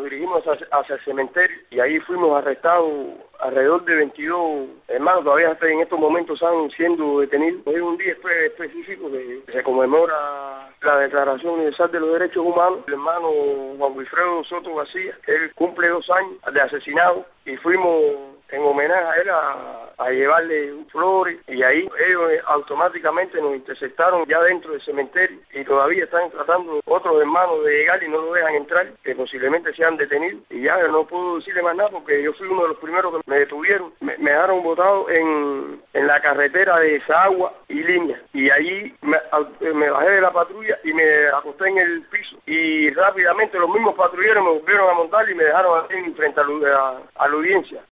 dirigimos hacia el cementerio y ahí fuimos arrestados alrededor de 22 hermanos, todavía hasta en estos momentos están siendo detenidos. Hoy es un día específico que se conmemora la Declaración Universal de los Derechos Humanos. El hermano Juan Wilfredo Soto García, él cumple 2 años de asesinado y fuimos en homenaje a él a llevarle flores y ahí ellos automáticamente nos interceptaron ya dentro del cementerio y todavía están tratando otros hermanos de llegar y no lo dejan entrar, que posiblemente sean detenidos y ya no puedo decirle más nada porque yo fui uno de los primeros que me detuvieron, me dejaron botado en la carretera de Sahagua y Línea y allí me bajé de la patrulla y me acosté en el piso y rápidamente los mismos patrulleros me volvieron a montar y me dejaron así frente a la audiencia.